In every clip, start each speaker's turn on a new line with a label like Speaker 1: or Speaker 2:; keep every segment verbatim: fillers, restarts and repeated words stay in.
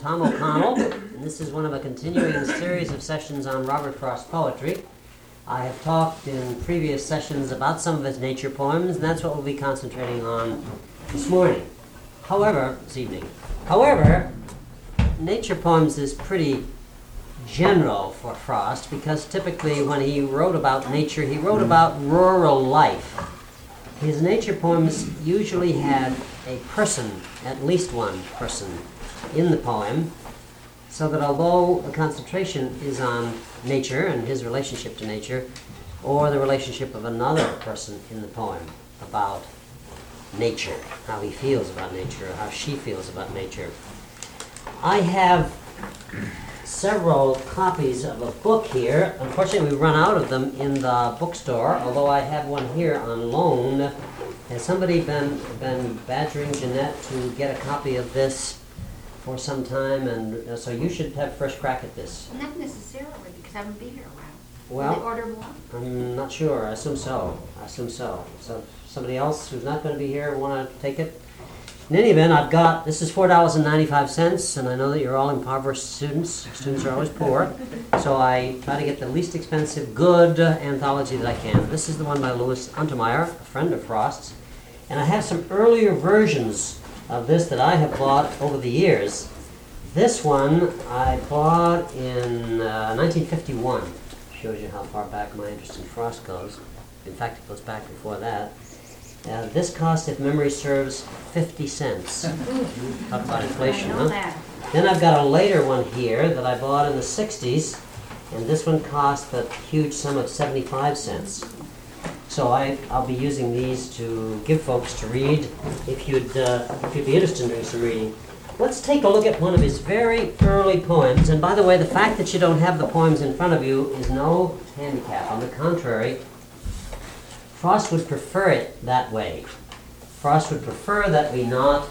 Speaker 1: Tom O'Connell, and this is one of a continuing series of sessions on Robert Frost poetry. I have talked in previous sessions about some of his nature poems, and that's what we'll be concentrating on this morning. However, this evening. However, nature poems is pretty general for Frost because typically when he wrote about nature, he wrote about rural life. His nature poems usually had a person, at least one person, in the poem, so that although the concentration is on nature and his relationship to nature, or the relationship of another person in the poem about nature, how he feels about nature, or how she feels about nature. I have several copies of a book here. Unfortunately, we've run out of them in the bookstore, although I have one here on loan. Has somebody been, been badgering Jeanette to get a copy of this for some time? And uh, so you should have first crack at this.
Speaker 2: Not necessarily, because I haven't been here a while.
Speaker 1: Well,
Speaker 2: Will they order more?
Speaker 1: I'm not sure. I assume so. I assume so. So if somebody else who's not going to be here want to take it? In any event, I've got, this is four dollars and ninety-five cents, and I know that you're all impoverished students. Students are always poor. So I try to get the least expensive, good uh, anthology that I can. This is the one by Louis Untermeyer, a friend of Frost's. And I have some earlier versions of this that I have bought over the years. This one I bought in uh, nineteen fifty-one. Shows you how far back my interest in Frost goes. In fact, it goes back before that. Uh, this cost, if memory serves, fifty cents. Talk about inflation,
Speaker 2: I know
Speaker 1: huh?
Speaker 2: that.
Speaker 1: Then I've got a later one here that I bought in the sixties, and this one cost the huge sum of seventy-five cents. So I, I'll be using these to give folks to read if you'd, uh, if you'd be interested in doing some reading. Let's take a look at one of his very early poems. And by the way, the fact that you don't have the poems in front of you is no handicap. On the contrary, Frost would prefer it that way. Frost would prefer that we not...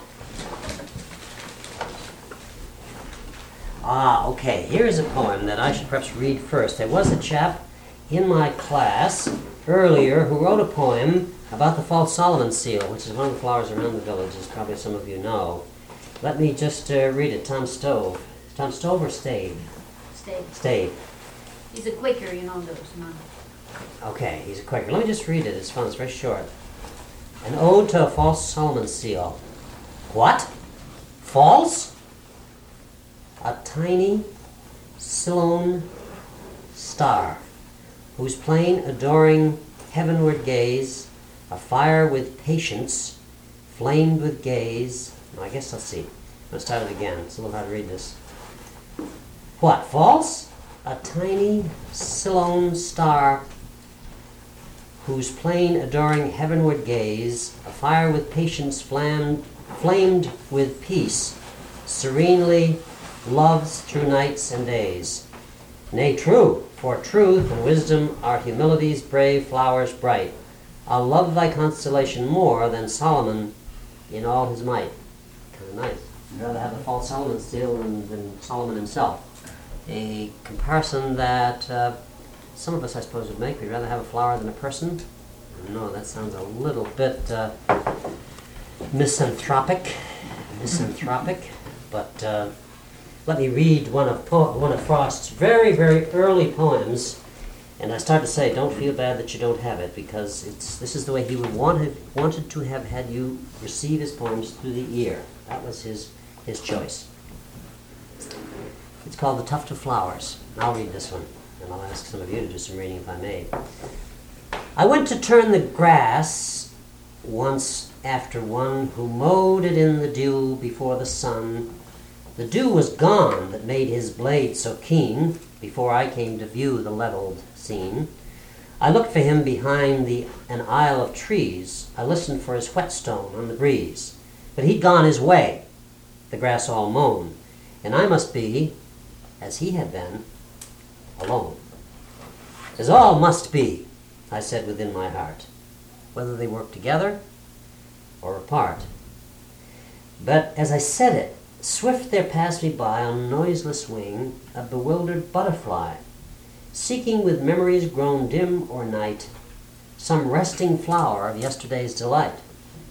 Speaker 1: Ah, okay, here's a poem that I should perhaps read first. There was a chap in my class earlier who wrote a poem about the false Solomon seal, which is one of the flowers around the village, as probably some of you know. Let me just uh, read it. Tom Stove. Tom Stove or Stave?
Speaker 2: Stay.
Speaker 1: Stave.
Speaker 2: He's a Quaker, you know those, no?
Speaker 1: Okay, he's a Quaker. Let me just read it. It's fun. It's very short. An ode to a false Solomon seal. What? False? A tiny Siloam star, whose plain adoring heavenward gaze, afire with patience, flamed with gaze. I guess let's see. Let's start it again. It's a little hard to read this. What? False? A tiny Siloam star, whose plain adoring heavenward gaze, afire with patience, flamed, flamed with peace, serenely loves through nights and days. Nay, true, for truth and wisdom are humility's brave flowers bright. I'll love thy constellation more than Solomon in all his might. Kind of nice. I'd rather have the false Solomon seal than, than Solomon himself. A comparison that uh, some of us, I suppose, would make. We'd rather have a flower than a person. No, that sounds a little bit uh, misanthropic. Misanthropic. But uh, let me read one of po- one of Frost's very, very early poems. And I start to say, don't feel bad that you don't have it, because it's this is the way he would want have, wanted to have had you receive his poems through the ear. That was his his choice. It's called The Tuft of Flowers. I'll read this one, and I'll ask some of you to do some reading if I may. I went to turn the grass once after one who mowed it in the dew before the sun. The dew was gone that made his blade so keen before I came to view the leveled scene. I looked for him behind the an aisle of trees. I listened for his whetstone on the breeze. But he'd gone his way, the grass all mown, and I must be, as he had been, alone. As all must be, I said within my heart, whether they work together or apart. But as I said it, swift there passed me by on noiseless wing a bewildered butterfly, seeking with memories grown dim or night some resting flower of yesterday's delight.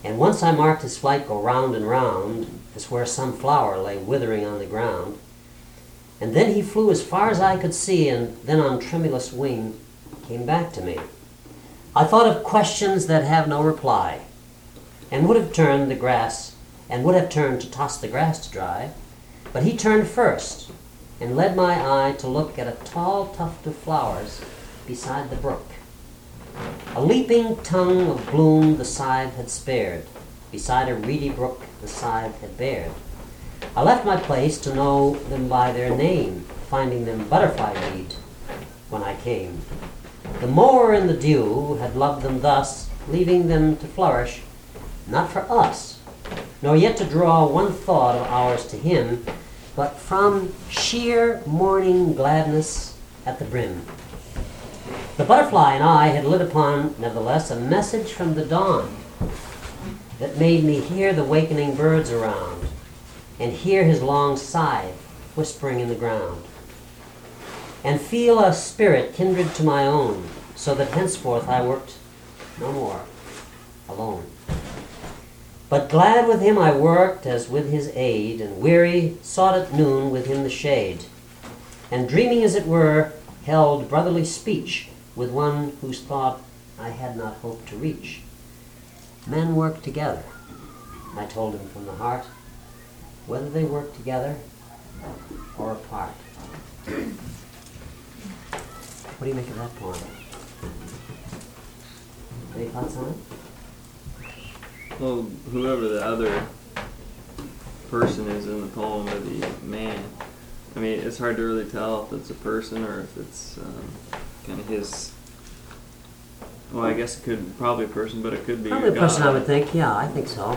Speaker 1: And once I marked his flight go round and round, as where some flower lay withering on the ground. And then he flew as far as I could see, and then on tremulous wing came back to me. I thought of questions that have no reply, and would have turned the grass, and would have turned to toss the grass to dry. But he turned first, and led my eye to look at a tall tuft of flowers beside the brook. A leaping tongue of bloom the scythe had spared, beside a reedy brook the scythe had bared. I left my place to know them by their name, finding them butterfly weed when I came. The mower in the dew had loved them thus, leaving them to flourish, not for us, nor yet to draw one thought of ours to him, but from sheer morning gladness at the brim. The butterfly and I had lit upon, nevertheless, a message from the dawn that made me hear the wakening birds around, and hear his long sigh whispering in the ground, and feel a spirit kindred to my own, so that henceforth I worked no more alone. But glad with him I worked as with his aid, and weary sought at noon with him the shade, and dreaming as it were, held brotherly speech with one whose thought I had not hoped to reach. Men work together, I told him from the heart, whether they work together or apart. What do you make of that poem? Any thoughts on it?
Speaker 3: Well, whoever the other person is in the poem, or the man, I mean, it's hard to really tell if it's a person or if it's um, kind of his. Well, I guess it could probably a person, but it could be
Speaker 1: Probably a
Speaker 3: God.
Speaker 1: person, I would think. Yeah, I think so.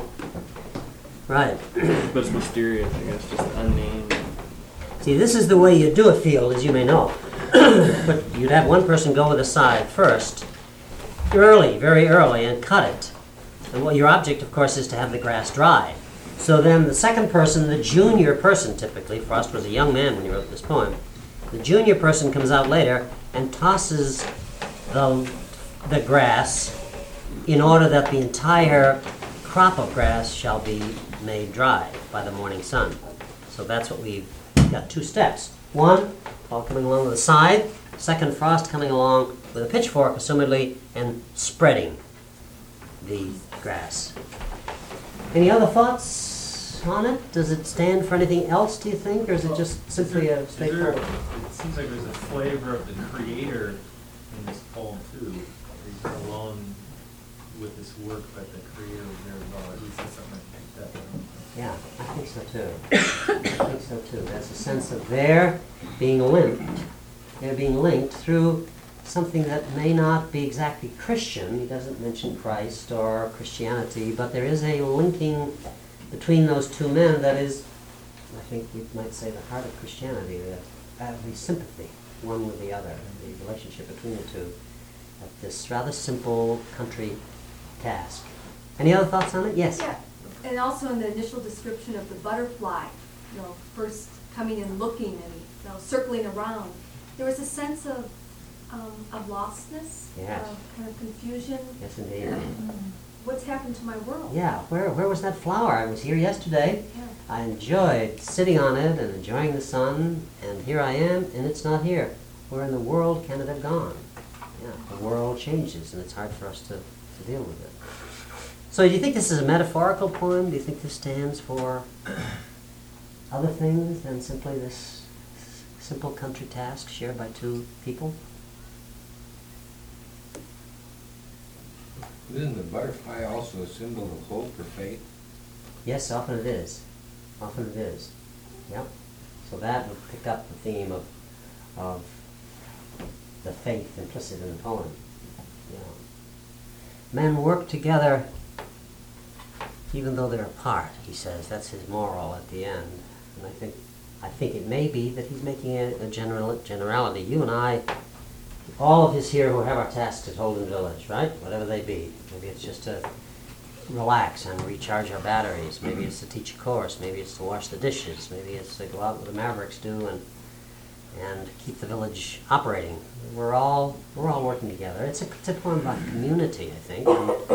Speaker 1: Right.
Speaker 3: But it's mysterious, I guess, just unnamed.
Speaker 1: See, this is the way you do a field, as you may know. But you'd have one person go with a scythe first, early, very early, and cut it. And what your object, of course, is to have the grass dry. So then the second person, the junior person typically, Frost was a young man when he wrote this poem, the junior person comes out later and tosses the, the grass in order that the entire crop of grass shall be made dry by the morning sun. So that's what we've got, two steps. One, all coming along with a scythe. Second, Frost coming along with a pitchfork, assumedly, and spreading the grass. Any other thoughts on it? Does it stand for anything else, do you think, or is it just simply a
Speaker 4: Is there-
Speaker 1: straightforward?
Speaker 4: It seems like there's a flavor of the creator in this poem too. He's alone with this work, but the creator was there as well. At least that's something I picked up.
Speaker 1: Yeah, I think so too. I think so too. There's a sense of their being linked, they're being linked through something that may not be exactly Christian. He doesn't mention Christ or Christianity, but there is a linking between those two men that is, I think we might say, the heart of Christianity, that uh, the sympathy, one with the other, the relationship between the two, at this rather simple country task. Any other thoughts on it? Yes?
Speaker 5: Yeah, and also in the initial description of the butterfly, you know, first coming and looking and, you know, circling around, there was a sense of, um, of lostness,
Speaker 1: Yes.
Speaker 5: of kind of confusion.
Speaker 1: Yes, indeed.
Speaker 5: What's happened to my world?
Speaker 1: Yeah, where, where was that flower? I was here yesterday.
Speaker 5: Yeah.
Speaker 1: I enjoyed sitting on it and enjoying the sun, and here I am, and it's not here. Where in the world can it have gone? Yeah, the world changes, and it's hard for us to, to deal with it. So do you think this is a metaphorical poem? Do you think this stands for other things than simply this s- simple country task shared by two people?
Speaker 6: Isn't the butterfly also a symbol of hope or faith?
Speaker 1: Yes, often it is. Often it is. Yep. So that would pick up the theme of of the faith implicit in the poem. Yeah. Men work together even though they're apart, he says. That's his moral at the end. And I think I think it may be that he's making a, a general generality. You and I, all of us here who have our tasks at Holden Village, right? Whatever they be. Maybe it's just to relax and recharge our batteries. Maybe it's to teach a course. Maybe it's to wash the dishes. Maybe it's to go out with the Mavericks do and and keep the village operating. We're all we're all working together. It's a, it's a poem about community, I think. And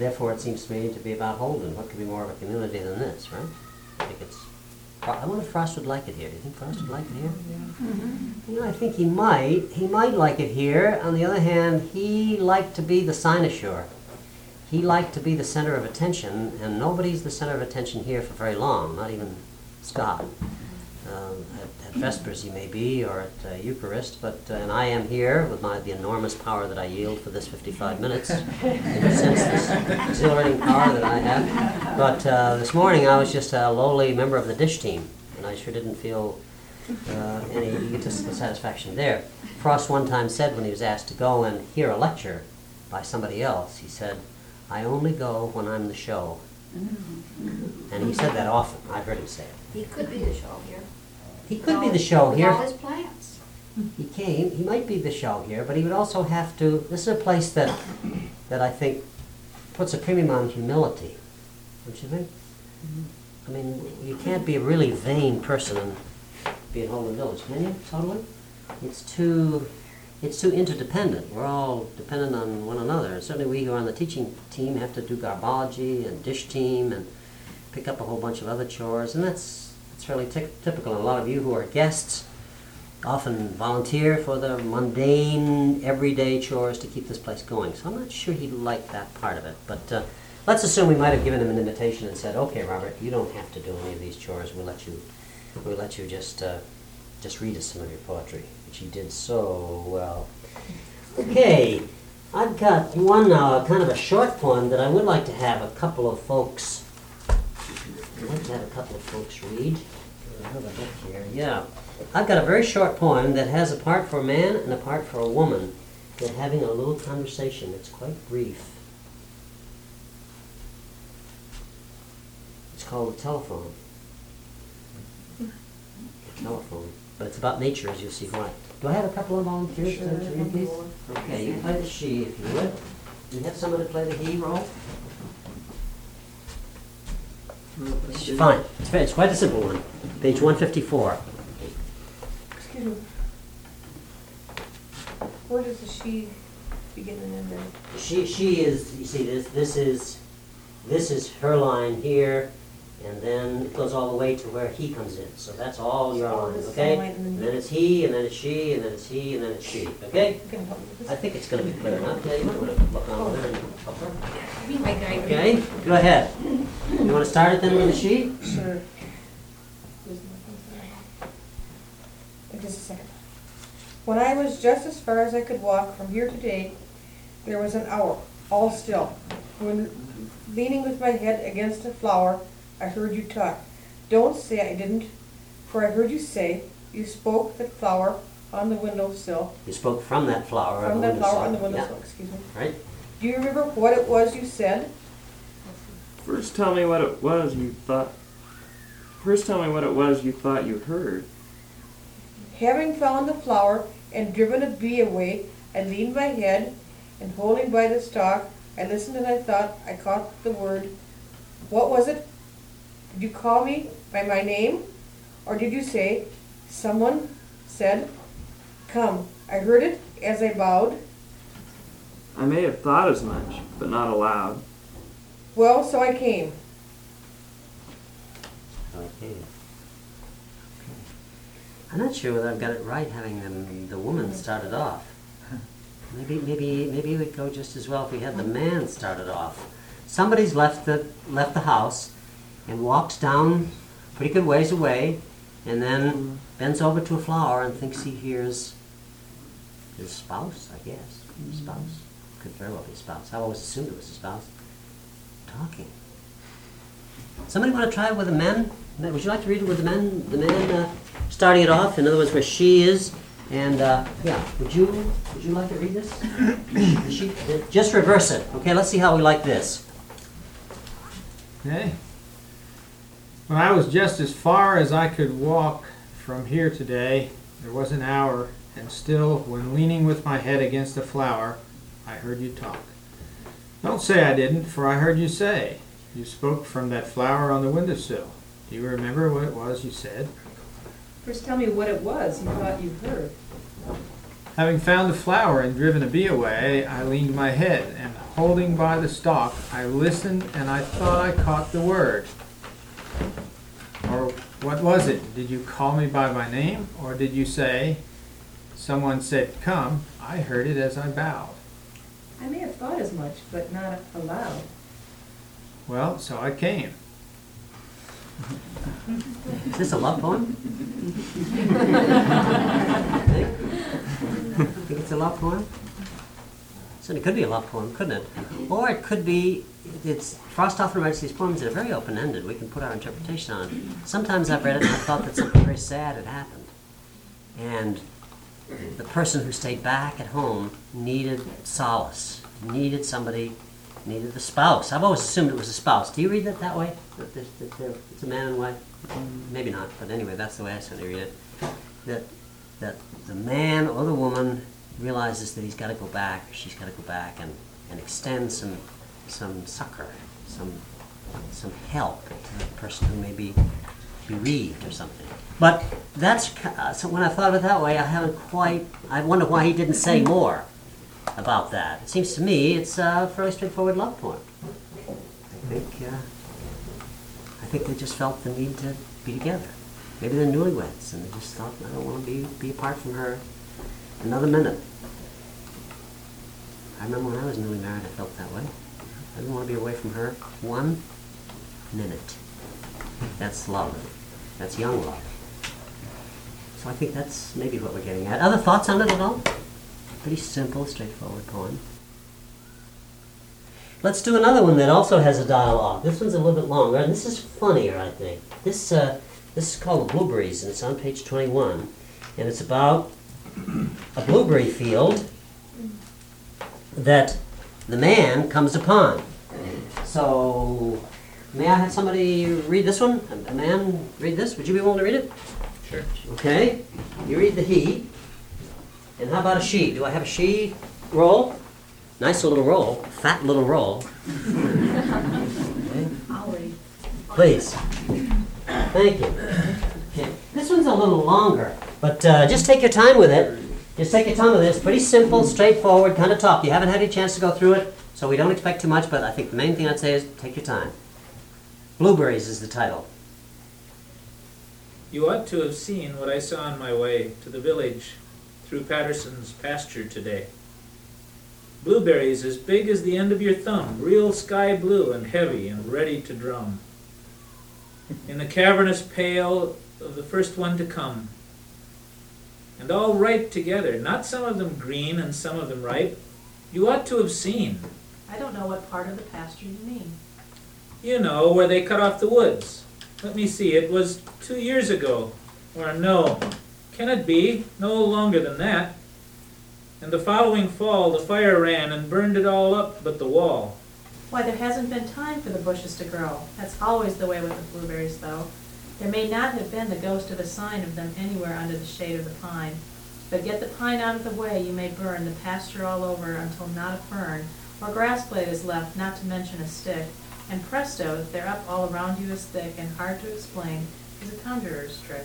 Speaker 1: therefore it seems to me to be about Holden. What could be more of a community than this, right? I think it's, I wonder if Frost would like it here. Do you think Frost would like it here? You know, I think he might. He might like it here. On the other hand, he liked to be the cynosure. He liked to be the center of attention, and nobody's the center of attention here for very long, not even Scott. Um, at, at Vespers he may be, or at uh, Eucharist, but uh, and I am here with my the enormous power that I yield for this fifty-five minutes. In a sense, this exhilarating power that I have. But uh, this morning I was just a lowly member of the dish team, and I sure didn't feel uh, any egotistical satisfaction there. Frost one time said when he was asked to go and hear a lecture by somebody else, he said, "I only go when I'm the show." And he said that often. I've heard him say it.
Speaker 2: He could be the show here.
Speaker 1: He could be the show
Speaker 2: With
Speaker 1: here.
Speaker 2: all his plants.
Speaker 1: He came, he might be the show here, but he would also have to, this is a place that, that I think puts a premium on humility, don't you think? I mean, you can't be a really vain person and be in Holden Village, can you, totally? It's too, it's too interdependent. We're all dependent on one another. And certainly we who are on the teaching team have to do garbology and dish team and pick up a whole bunch of other chores, and that's, that's fairly ty- typical. And a lot of you who are guests often volunteer for the mundane, everyday chores to keep this place going. So I'm not sure he'd like that part of it. But uh, let's assume we might have given him an invitation and said, "Okay, Robert, you don't have to do any of these chores. We'll let you, we'll let you just, uh, just read us some of your poetry," which he did so well. Okay, I've got one uh, kind of a short poem that I would like to have a couple of folks. I'd like to have a couple of folks read. I have a book here. Yeah. I've got a very short poem that has a part for a man and a part for a woman. They're having a little conversation. It's quite brief. It's called The Telephone. The Telephone. But it's about nature, as you'll see why. Do I have a couple of volunteers to to read these? Okay, you play the she, if you would. Do you have someone to play the he role? Fine. It's, very- it's quite a simple one. Page one fifty-four.
Speaker 7: Excuse me. Where does the she begin and end then?
Speaker 1: She she is, you see, this this is this is her line here, and then it goes all the way to where he comes in. So that's all your
Speaker 7: So
Speaker 1: lines,
Speaker 7: this is
Speaker 1: okay?
Speaker 7: the line and then-
Speaker 1: And then it's he, and then it's she, and then it's he, and then it's she, okay?
Speaker 7: You can help me with
Speaker 1: I
Speaker 7: this.
Speaker 1: think it's going to be clear enough. Yeah, you might want to look on there and help her.
Speaker 7: Be my guide.
Speaker 1: Okay, go ahead. You want to start it then with the she?
Speaker 7: Sure. Just a second. When I was just as far as I could walk from here today, there was an hour, all still. When leaning with my head against a flower, I heard you talk. Don't say I didn't, for I heard you say, you spoke that flower on the windowsill.
Speaker 1: You spoke from that flower on
Speaker 7: From
Speaker 1: the
Speaker 7: that flower on the
Speaker 1: windowsill.
Speaker 7: windowsill, excuse me.
Speaker 1: Yeah, right?
Speaker 7: Do you remember what it was you said?
Speaker 3: First, tell me what it was you thought. First, tell me what it was you thought you heard.
Speaker 7: Having found the flower and driven a bee away, I leaned my head, and holding by the stalk, I listened and I thought I caught the word. What was it? Did you call me by my name? Or did you say, someone said, come? I heard it as I bowed.
Speaker 3: I may have thought as much, but not aloud.
Speaker 7: Well, so I came.
Speaker 1: Okay. I'm not sure whether I've got it right having them, the woman started off. Maybe, maybe, maybe it would go just as well if we had the man started off. Somebody's left the left the house and walks down a pretty good ways away, and then bends over to a flower and thinks he hears his spouse, I guess. Spouse. Could very well be a spouse. I always assumed it was a spouse. Talking. Somebody want to try it with the men? Would you like to read it with the men? The men uh, starting it off. In other words, where she is, and uh, yeah. Would you? Would you like to read this? she, just reverse it. Okay. Let's see how we like this.
Speaker 8: Okay. When I was just as far as I could walk from here today, there was an hour, and still, when leaning with my head against a flower, I heard you talk. Don't say I didn't, for I heard you say. You spoke from that flower on the windowsill. Do you remember what it was you said?
Speaker 7: First tell me what it was you thought you heard.
Speaker 8: Having found the flower and driven a bee away, I leaned my head, and holding by the stalk, I listened, and I thought I caught the word. Or what was it? Did you call me by my name, or did you say, someone said, come? I heard it as I bowed.
Speaker 2: I may have thought as much, but not aloud.
Speaker 8: Well, so I came.
Speaker 1: Is this a love poem? Think it's a love poem? Certainly could be a love poem, couldn't it? Or it could be, it's, Frost often writes these poems that are very open-ended. We can put our interpretation on it. Sometimes I've read it and I thought that something very sad had happened. And the person who stayed back at home needed solace, needed somebody, needed the spouse. I've always assumed it was a spouse. Do you read that that way? That, that, that, that it's a man and wife? Maybe not, but anyway, that's the way I certainly read it. That, that the man or the woman realizes that he's got to go back, or she's got to go back and, and extend some, some succor, some, some help to the person who may be bereaved or something. But that's, uh, so when I thought of it that way, I haven't quite, I wonder why he didn't say more about that. It seems to me it's a fairly straightforward love poem. I think, uh, I think they just felt the need to be together. Maybe they're newlyweds and they just thought, I don't want to be, be apart from her another minute. I remember when I was newly married, I felt that way. I didn't want to be away from her one minute. That's love. That's young love. So I think that's maybe what we're getting at. Other thoughts on it at all? Pretty simple, straightforward poem. Let's do another one that also has a dialogue. This one's a little bit longer, and this is funnier, I think. This uh, this is called The Blueberries, and it's on page twenty-one. And it's about a blueberry field that the man comes upon. So, may I have somebody read this one? A, a man read this? Would you be willing to read it?
Speaker 4: Sure.
Speaker 1: Okay. You read the he. And how about a she? Do I have a she roll? Nice little roll. Fat little roll. Okay.
Speaker 2: I'll read.
Speaker 1: Please. Thank you. Okay. This one's a little longer, but uh, just take your time with it. Just take your time with it. It's pretty simple, straightforward, kind of talk. You haven't had any chance to go through it, so we don't expect too much, but I think the main thing I'd say is take your time. Blueberries is the title.
Speaker 9: You ought to have seen what I saw on my way to the village through Patterson's pasture today. Blueberries as big as the end of your thumb, real sky blue and heavy and ready to drum. In the cavernous pail of the first one to come. And all ripe together, not some of them green and some of them ripe. You ought to have seen.
Speaker 2: I don't know what part of the pasture you mean.
Speaker 9: You know, where they cut off the woods. Let me see, it was two years ago. Or no, can it be? No longer than that. And the following fall the fire ran and burned it all up but the wall.
Speaker 2: Why, there hasn't been time for the bushes to grow. That's always the way with the blueberries, though. There may not have been the ghost of a sign of them anywhere under the shade of the pine. But get the pine out of the way, you may burn the pasture all over until not a fern or grass blade is left, not to mention a stick. And presto, they're up all around you as thick and hard to explain as a conjurer's trick.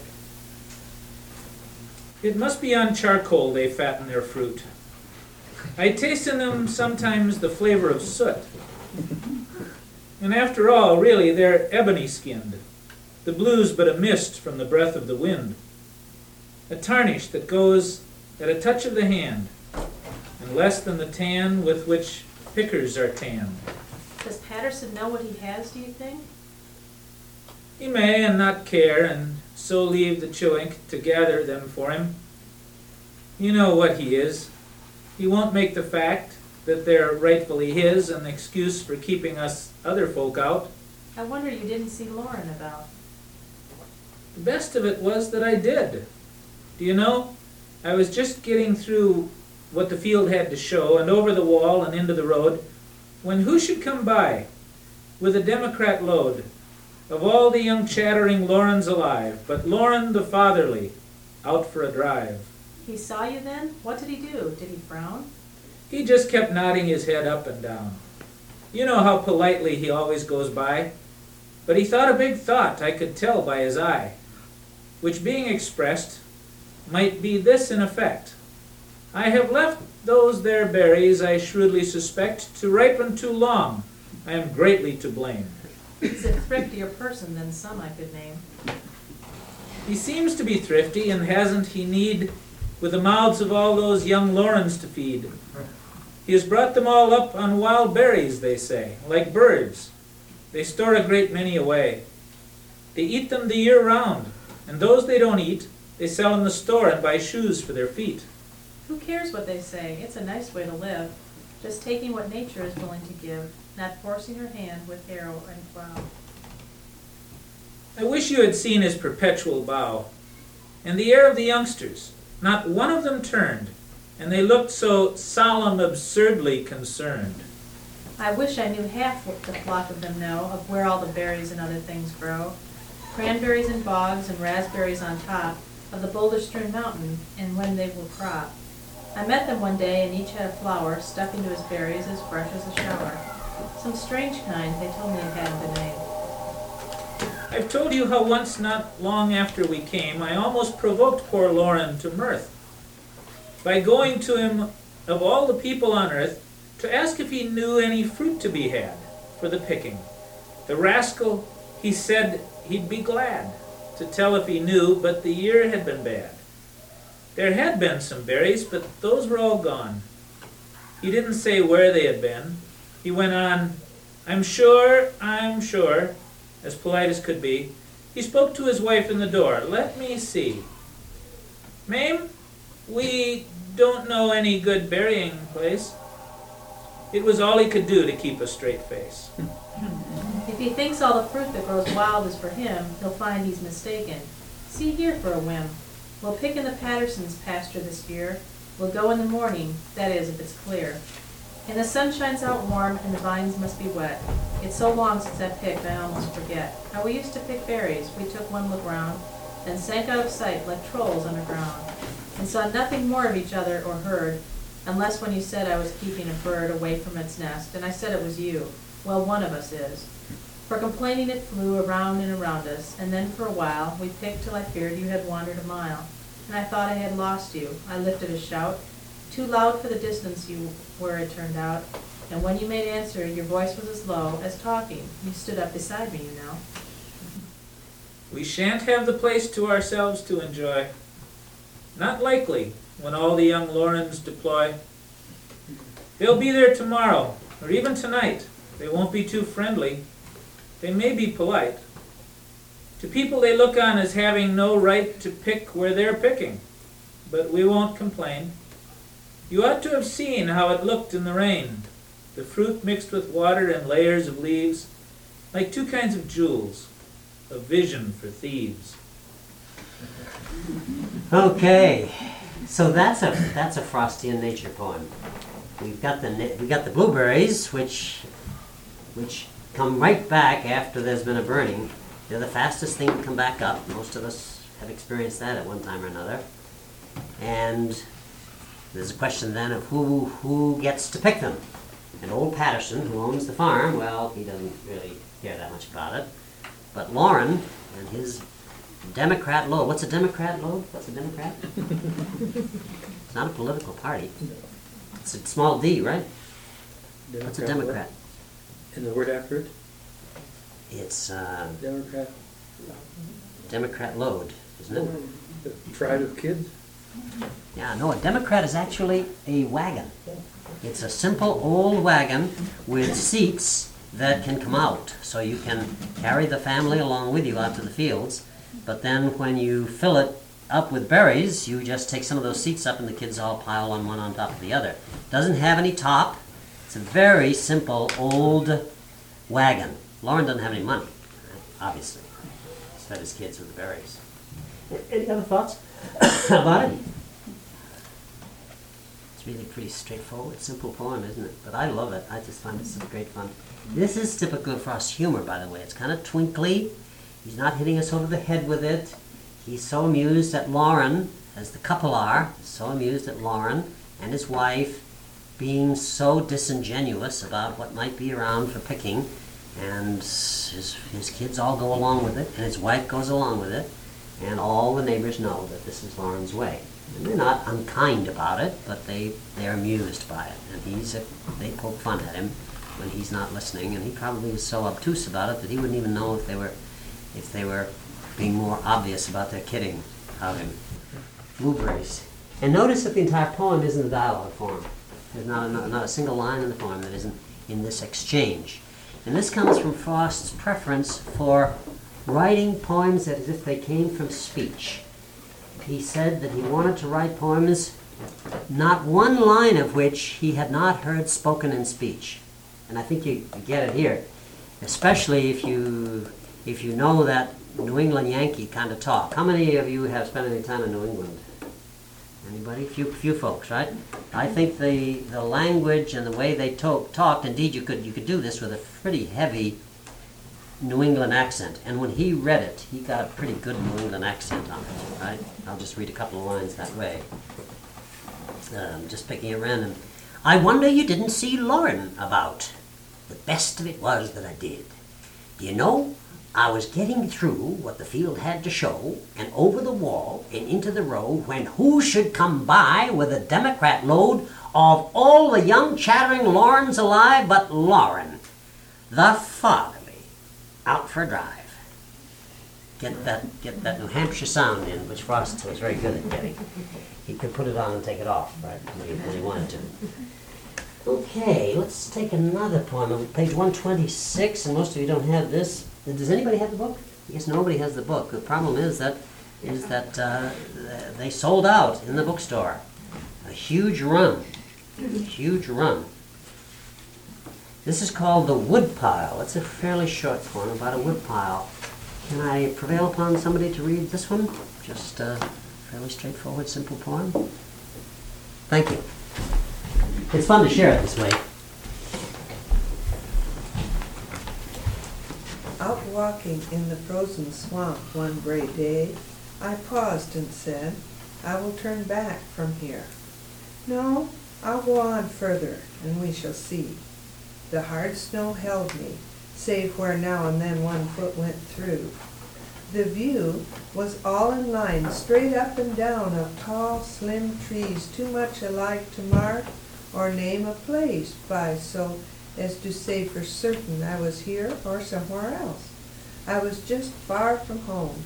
Speaker 9: It must be on charcoal they fatten their fruit. I taste in them sometimes the flavor of soot. And after all, really, they're ebony-skinned. The blue's but a mist from the breath of the wind. A tarnish that goes at a touch of the hand, and less than the tan with which pickers are tanned.
Speaker 2: Does Patterson know what he has, do you think?
Speaker 9: He may and not care, and so leave the chewink to gather them for him. You know what he is. He won't make the fact that they're rightfully his an excuse for keeping us other folk out.
Speaker 2: I wonder you didn't see Lauren about.
Speaker 9: The best of it was that I did. Do you know, I was just getting through what the field had to show, and over the wall and into the road, when who should come by, with a Democrat load, of all the young chattering Laurens alive, but Lauren the fatherly, out for a drive.
Speaker 2: He saw you then? What did he do? Did he frown?
Speaker 9: He just kept nodding his head up and down. You know how politely he always goes by, but he thought a big thought, I could tell by his eye, which being expressed might be this in effect. I have left those there berries, I shrewdly suspect, to ripen too long. I am greatly to blame.
Speaker 2: He's a thriftier person than some I could name.
Speaker 9: He seems to be thrifty, and hasn't he need with the mouths of all those young Lorens to feed? He has brought them all up on wild berries, they say, like birds. They store a great many away. They eat them the year round, and those they don't eat, they sell in the store and buy shoes for their feet.
Speaker 2: Who cares what they say? It's a nice way to live. Just taking what nature is willing to give, not forcing her hand with arrow and plow.
Speaker 9: I wish you had seen his perpetual bow, and the air of the youngsters. Not one of them turned, and they looked so solemn, absurdly concerned.
Speaker 2: I wish I knew half what the flock of them know, of where all the berries and other things grow. Cranberries in bogs and raspberries on top of the boulder-strewn mountain, and when they will crop. I met them one day, and each had a flower stuck into his berries as fresh as a shower. Some strange kind, they told me it hadn't a name.
Speaker 9: I've told you how once not long after we came, I almost provoked poor Loren to mirth by going to him, of all the people on earth, to ask if he knew any fruit to be had for the picking. The rascal, he said he'd be glad to tell if he knew, but the year had been bad. There had been some berries, but those were all gone. He didn't say where they had been. He went on, I'm sure, I'm sure, as polite as could be. He spoke to his wife in the door. Let me see. Mame, we don't know any good burying place. It was all he could do to keep a straight face.
Speaker 2: If he thinks all the fruit that grows wild is for him, he'll find he's mistaken. See here for a whim. We'll pick in the Pattersons' pasture this year. We'll go in the morning, that is, if it's clear. And the sun shines out warm, and the vines must be wet. It's so long since I picked, I almost forget. How we used to pick berries. We took one look round, then sank out of sight like trolls underground, and saw nothing more of each other or heard, unless when you said I was keeping a bird away from its nest, and I said it was you. Well, one of us is. For complaining it flew around and around us, and then for a while we picked till I feared you had wandered a mile, and I thought I had lost you. I lifted a shout, too loud for the distance you were, it turned out, and when you made answer, your voice was as low as talking. You stood up beside me, you know.
Speaker 9: We shan't have the place to ourselves to enjoy. Not likely, when all the young Lorens deploy. They'll be there tomorrow, or even tonight. They won't be too friendly. They may be polite. To people they look on as having no right to pick where they're picking. But we won't complain. You ought to have seen how it looked in the rain. The fruit mixed with water and layers of leaves, like two kinds of jewels, a vision for thieves.
Speaker 1: Okay, so that's a that's a Frostian nature poem. We've got the na- we got the blueberries, which which come right back after there's been a burning. They're the fastest thing to come back up. Most of us have experienced that at one time or another. And there's a question then of who who gets to pick them. And old Patterson, who owns the farm, well, he doesn't really care that much about it. But Loren and his Democrat load. What's a Democrat load? What's a Democrat? It's not a political party. It's a small d, right? What's a Democrat?
Speaker 10: And the word after it?
Speaker 1: It's uh,
Speaker 10: Democrat.
Speaker 1: Democrat load, isn't it?
Speaker 10: The tribe of kids?
Speaker 1: Yeah, no, a Democrat is actually a wagon. It's a simple old wagon with seats that can come out. So you can carry the family along with you out to the fields. But then when you fill it up with berries, you just take some of those seats up and the kids all pile on one on top of the other. Doesn't have any top. It's a very simple old wagon. Loren doesn't have any money, obviously. He's fed his kids with the berries. Any other thoughts about it? It's really pretty straightforward, simple poem, isn't it? But I love it. I just find it such great fun. This is typical of Frost's humor, by the way. It's kind of twinkly. He's not hitting us over the head with it. He's so amused at Loren, as the couple are, so amused at Loren and his wife being so disingenuous about what might be around for picking. And his, his kids all go along with it, and his wife goes along with it, and all the neighbors know that this is Loren's way. And they're not unkind about it, but they, they're amused by it. And he's a, they poke fun at him when he's not listening, and he probably is so obtuse about it that he wouldn't even know if they were, if they were being more obvious about their kidding of him. Blueberries. And notice that the entire poem is in the dialogue form. There's not a, not a single line in the poem that isn't in this exchange. And this comes from Frost's preference for writing poems as if they came from speech. He said that he wanted to write poems, not one line of which he had not heard spoken in speech. And I think you get it here, especially if you if you know that New England Yankee kind of talk. How many of you have spent any time in New England? Anybody? Few, few folks, right? I think the the language and the way they talk, talked. Indeed, you could you could do this with a pretty heavy New England accent. And when he read it, he got a pretty good New England accent on it, right? I'll just read a couple of lines that way. Um, just picking at random. I wonder you didn't see Lauren about. The best of it was that I did. Do you know, I was getting through what the field had to show, and over the wall and into the row, when who should come by with a Democrat load of all the young chattering Laurens alive but Lauren, the fatherly, out for a drive. Get that, get that New Hampshire sound in, which Frost was very good at getting. He could put it on and take it off, right, when he, when he wanted to. Okay, let's take another poem on page one twenty-six, and most of you don't have this. Does anybody have the book? I guess nobody has the book. The problem is that is that uh, they sold out in the bookstore. A huge run, a huge run. This is called The Woodpile. It's a fairly short poem about a woodpile. Can I prevail upon somebody to read this one? Just a fairly straightforward, simple poem. Thank you. It's fun to share it this way.
Speaker 11: Out walking in the frozen swamp one gray day, I paused and said, I will turn back from here. No, I'll go on further, and we shall see. The hard snow held me, save where now and then one foot went through. The view was all in line, straight up and down of tall, slim trees, too much alike to mark or name a place by, so as to say for certain I was here or somewhere else. I was just far from home.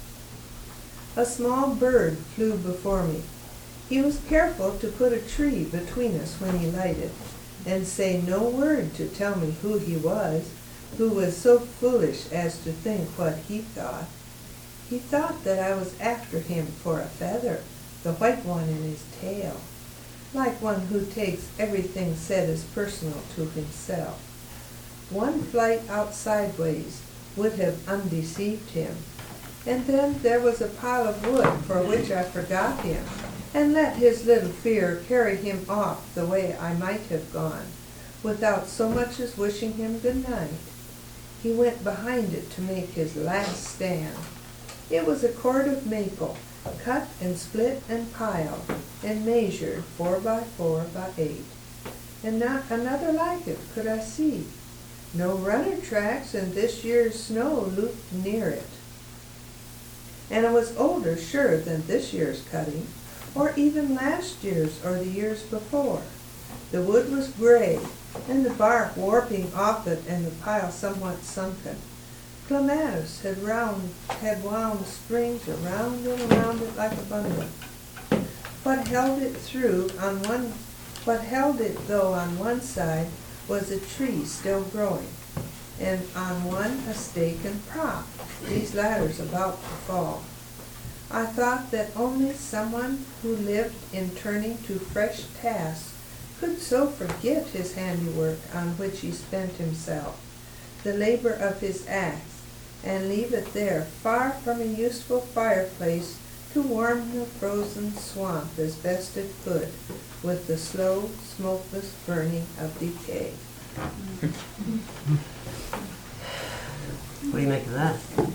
Speaker 11: A small bird flew before me. He was careful to put a tree between us when he lighted, and say no word to tell me who he was, who was so foolish as to think what he thought. He thought that I was after him for a feather, the white one in his tail, like one who takes everything said as personal to himself. One flight out sideways would have undeceived him, and then there was a pile of wood for which I forgot him, and let his little fear carry him off the way I might have gone, without so much as wishing him good night. He went behind it to make his last stand. It was a cord of maple, cut and split and piled, and measured four by four by eight. And not another like it could I see. No runner tracks and this year's snow looped near it. And it was older, sure, than this year's cutting, or even last year's or the years before. The wood was gray, and the bark warping off it and the pile somewhat sunken. Clematis had, round, had wound strings around and around it like a bundle. What held it through on one, what held it though on one side was a tree still growing, and on one a stake and prop, these ladders about to fall. I thought that only someone who lived in turning to fresh tasks could so forget his handiwork on which he spent himself, the labor of his axe, and leave it there far from a useful fireplace to warm the frozen swamp as best it could with the slow, smokeless burning of decay.
Speaker 1: What do you make of that?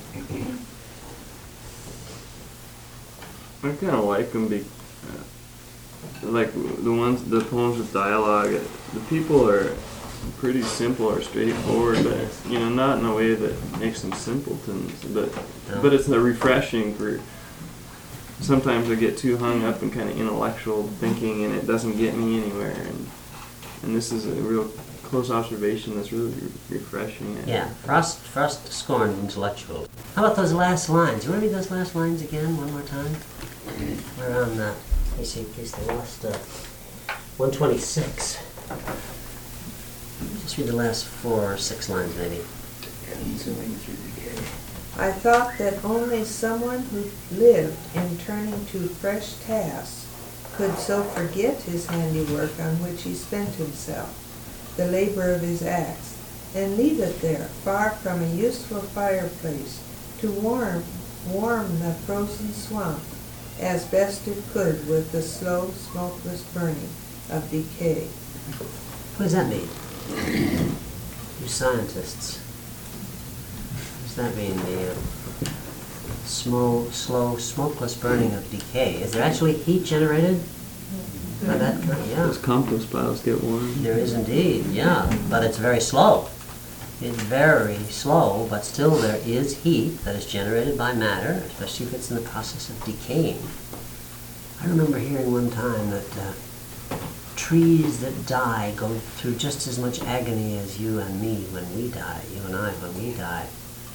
Speaker 3: I kind of like them, be, uh, like the ones, the poems with dialogue. The people are pretty simple or straightforward, but you know, not in a way that makes them simpletons. But
Speaker 1: No.
Speaker 3: but it's a refreshing for sometimes I get too hung up in kind of intellectual thinking, and it doesn't get me anywhere. And and this is a real close observation that's really re- refreshing.
Speaker 1: Yeah, Frost, Frost scorned intellectuals. How about those last lines? You want to read those last lines again, one more time? We're on, uh, let me see, in case they lost, uh, one twenty-six. Just read the last four or six lines, maybe.
Speaker 11: I thought that only someone who lived in turning to fresh tasks could so forget his handiwork on which he spent himself, the labor of his axe, and leave it there, far from a useful fireplace, to warm, warm the frozen swamp as best it could with the slow, smokeless burning of decay.
Speaker 1: What does that mean? You scientists. What does that mean, the uh, slow, slow, smokeless burning of decay? Is there actually heat generated by that kind? Yeah.
Speaker 3: Those compost piles get warm.
Speaker 1: There is indeed, yeah, but it's very slow. It's very slow, but still there is heat that is generated by matter, especially if it's in the process of decaying. I remember hearing one time that uh, trees that die go through just as much agony as you and me when we die, you and I when we die.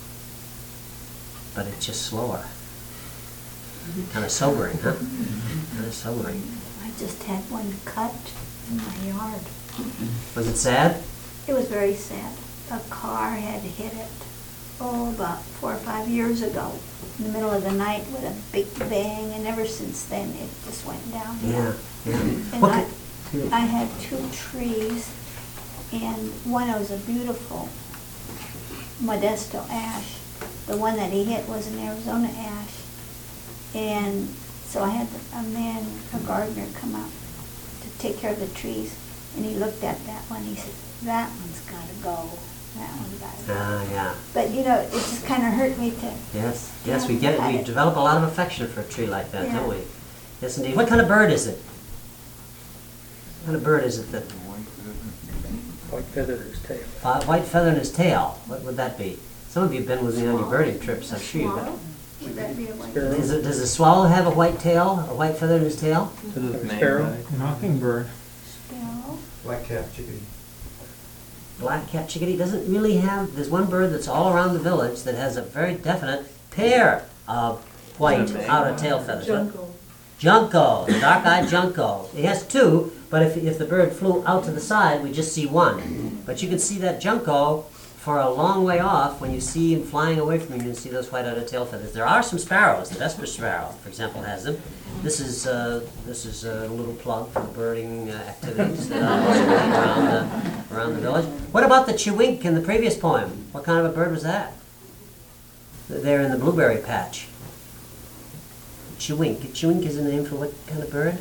Speaker 1: But it's just slower. Kind of sobering, huh? Kind of sobering.
Speaker 12: I just had one cut in my yard.
Speaker 1: Was it sad?
Speaker 12: It was very sad. A car had hit it, oh, about four or five years ago, in the middle of the night with a big bang, and ever since then it just went down.
Speaker 1: Yeah, yeah.
Speaker 12: And
Speaker 1: What
Speaker 12: I,
Speaker 1: could-
Speaker 12: I had two trees, and one was a beautiful Modesto ash. The one that he hit was an Arizona ash. And so I had a man, a gardener, come out to take care of the trees, and he looked at that one, he said, that one's gotta go, that one's gotta go.
Speaker 1: Ah, yeah.
Speaker 12: But you know, it just kind of hurt me to,
Speaker 1: Yes, yes, we get it. We develop a lot of affection for a tree like that, don't
Speaker 12: Yeah.
Speaker 1: we? Yes, indeed. What kind of bird is it? What kind of bird is it that,
Speaker 10: White feather in his tail.
Speaker 1: uh, white feather in his tail? What would that be? Some of you have been with me on your birding trips, I'm sure you've got.
Speaker 12: swallow? Would that be a white?
Speaker 10: Sparrow.
Speaker 1: Is it, does a swallow have a white tail, a white feather in his tail?
Speaker 3: So does
Speaker 10: Sparrow.
Speaker 3: magpie.
Speaker 8: Mockingbird.
Speaker 12: Sparrow?
Speaker 6: White-capped chickadee.
Speaker 1: Black-capped chickadee doesn't really have, there's one bird that's all around the village that has a very definite pair of white
Speaker 3: Is it a
Speaker 1: outer
Speaker 3: magpie?
Speaker 1: tail feathers.
Speaker 2: Junco.
Speaker 1: Junco, the dark-eyed junco. He has two, but if, if the bird flew out to the side, we just see one. But you can see that junco for a long way off. When you see him flying away from you, you can see those white outer tail feathers. There are some sparrows. The Vesper sparrow, for example, has them. This is uh, this is a little plug for the birding uh, activities that are also going around the, around the village. What about the chewink in the previous poem? What kind of a bird was that? There in the blueberry patch. Chewink. Chewink is a name for what kind of bird?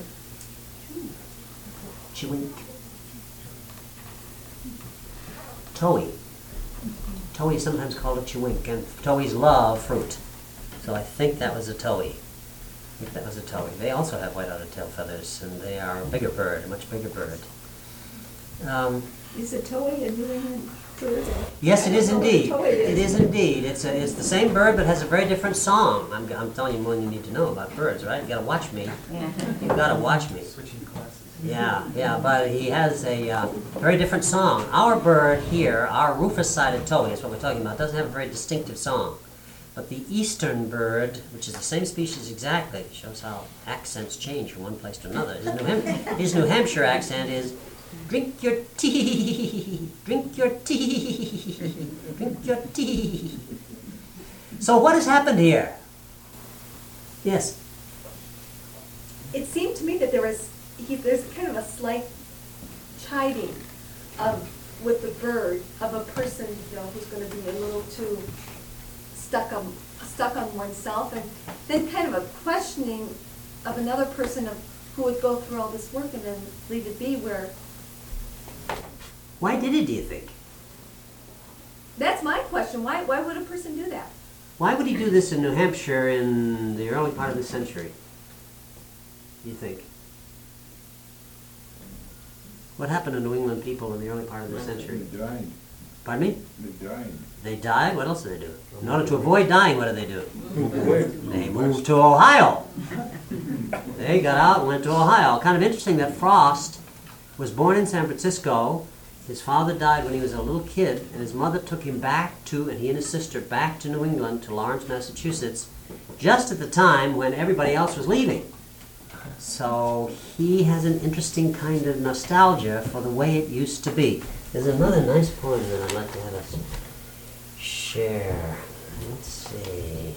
Speaker 1: Chewink. Towhee. Towhee is sometimes called a chewink, and towhees love fruit. So I think that was a towhee. I think that was a towhee. They also have white outer tail feathers, and they are a bigger bird, a much bigger bird. Um,
Speaker 5: Is a towhee a New England bird?
Speaker 1: Yes, it is
Speaker 5: I don't know what a
Speaker 1: indeed.
Speaker 5: towhee is.
Speaker 1: It is indeed. It's a, it's the same bird, but has a very different song. I'm, I'm telling you more than you need to know about birds, right? You gotta watch me. You gotta watch me.
Speaker 4: Switching classes.
Speaker 1: Yeah, yeah, but he has a uh, very different song. Our bird here, our rufous-sided towhee, is what we're talking about, doesn't have a very distinctive song. But the eastern bird, which is the same species exactly, shows how accents change from one place to another. His New, Ham- his New Hampshire accent is, drink your tea, drink your tea, drink your tea. So what has happened here? Yes?
Speaker 5: It seemed to me that there was, he, there's kind of a slight chiding of, with the bird, of a person, you know, who's gonna be a little too stuck on, stuck on oneself, and then kind of a questioning of another person of, who would go through all this work and then leave it be, where,
Speaker 1: Why did he, do you think?
Speaker 5: that's my question, why, why would a person do that?
Speaker 1: Why would he do this in New Hampshire in the early part of the century? Do you think? What happened to New England people in the early part of the century?
Speaker 6: They died.
Speaker 1: Pardon me?
Speaker 6: They died.
Speaker 1: They died? What else did they do? In order to avoid dying, what did they do? They moved to Ohio. They got out and went to Ohio. Kind of interesting that Frost was born in San Francisco. His father died when he was a little kid, and his mother took him back to, and he and his sister, back to New England, to Lawrence, Massachusetts, just at the time when everybody else was leaving. So he has an interesting kind of nostalgia for the way it used to be. There's another nice poem that I'd like to have us share. Let's see.